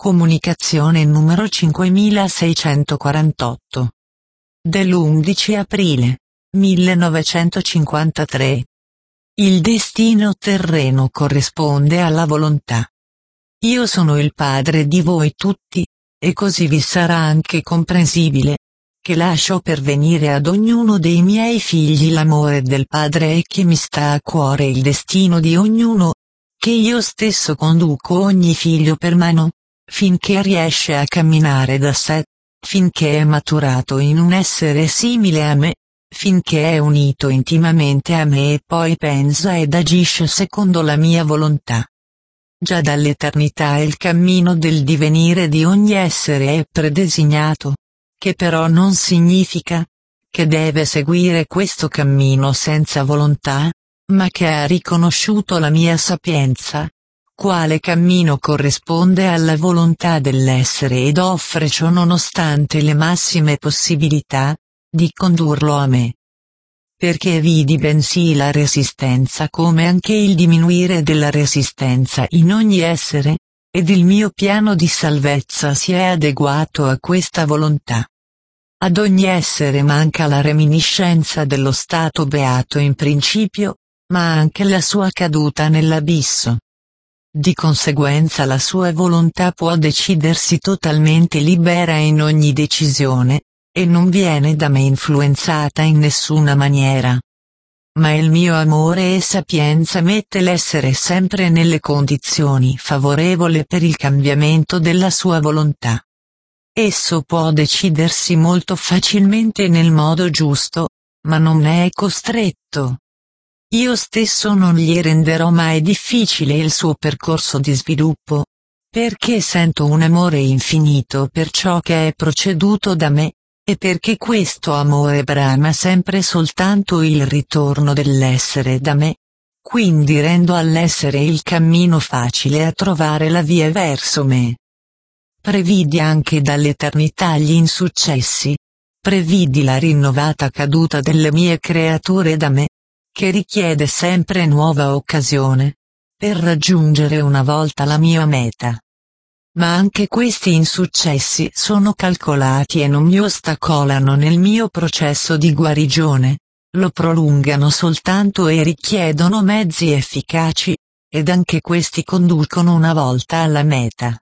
Comunicazione numero 5648. Dell'11 aprile 1953. Il destino terreno corrisponde alla volontà. Io sono il padre di voi tutti, e così vi sarà anche comprensibile, che lascio pervenire ad ognuno dei miei figli l'amore del padre e che mi sta a cuore il destino di ognuno, che io stesso conduco ogni figlio per mano, finché riesce a camminare da sé, finché è maturato in un essere simile a me, finché è unito intimamente a me e poi pensa ed agisce secondo la mia volontà. Già dall'eternità il cammino del divenire di ogni essere è predesignato, che però non significa che deve seguire questo cammino senza volontà, ma che ha riconosciuto la mia sapienza, quale cammino corrisponde alla volontà dell'essere ed offre ciò nonostante le massime possibilità di condurlo a me. Perché vidi bensì la resistenza come anche il diminuire della resistenza in ogni essere, ed il mio piano di salvezza si è adeguato a questa volontà. Ad ogni essere manca la reminiscenza dello stato beato in principio, ma anche la sua caduta nell'abisso. Di conseguenza la sua volontà può decidersi totalmente libera in ogni decisione, e non viene da me influenzata in nessuna maniera. Ma il mio amore e sapienza mette l'essere sempre nelle condizioni favorevoli per il cambiamento della sua volontà. Esso può decidersi molto facilmente nel modo giusto, ma non è costretto. Io stesso non gli renderò mai difficile il suo percorso di sviluppo, perché sento un amore infinito per ciò che è proceduto da me, e perché questo amore brama sempre soltanto il ritorno dell'essere da me, quindi rendo all'essere il cammino facile a trovare la via verso me. Previdi anche dall'eternità gli insuccessi, previdi la rinnovata caduta delle mie creature da me, che richiede sempre nuova occasione, per raggiungere una volta la mia meta. Ma anche questi insuccessi sono calcolati e non mi ostacolano nel mio processo di guarigione, lo prolungano soltanto e richiedono mezzi efficaci, ed anche questi conducono una volta alla meta.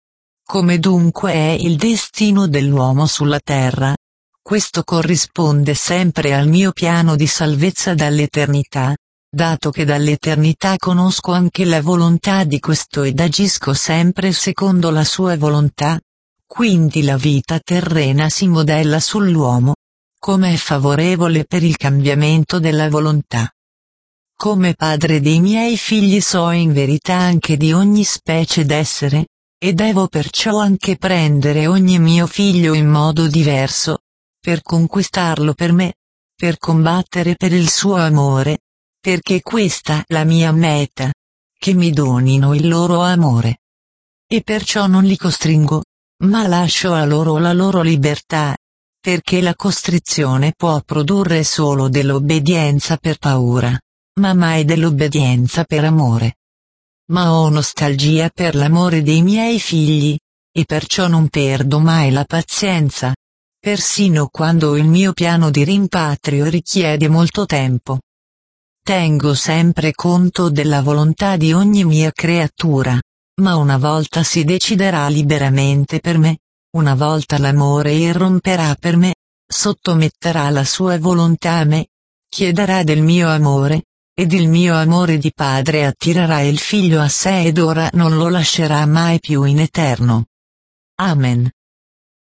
Come dunque è il destino dell'uomo sulla terra? Questo corrisponde sempre al mio piano di salvezza dall'eternità, dato che dall'eternità conosco anche la volontà di questo ed agisco sempre secondo la sua volontà, quindi la vita terrena si modella sull'uomo, come è favorevole per il cambiamento della volontà. Come padre dei miei figli so in verità anche di ogni specie d'essere, e devo perciò anche prendere ogni mio figlio in modo diverso, per conquistarlo per me, per combattere per il suo amore, perché questa è la mia meta, che mi donino il loro amore. E perciò non li costringo, ma lascio a loro la loro libertà, perché la costrizione può produrre solo dell'obbedienza per paura, ma mai dell'obbedienza per amore. Ma ho nostalgia per l'amore dei miei figli, e perciò non perdo mai la pazienza, persino quando il mio piano di rimpatrio richiede molto tempo. Tengo sempre conto della volontà di ogni mia creatura, ma una volta si deciderà liberamente per me, una volta l'amore irromperà per me, sottometterà la sua volontà a me, chiederà del mio amore, ed il mio amore di padre attirerà il figlio a sé ed ora non lo lascerà mai più in eterno. Amen.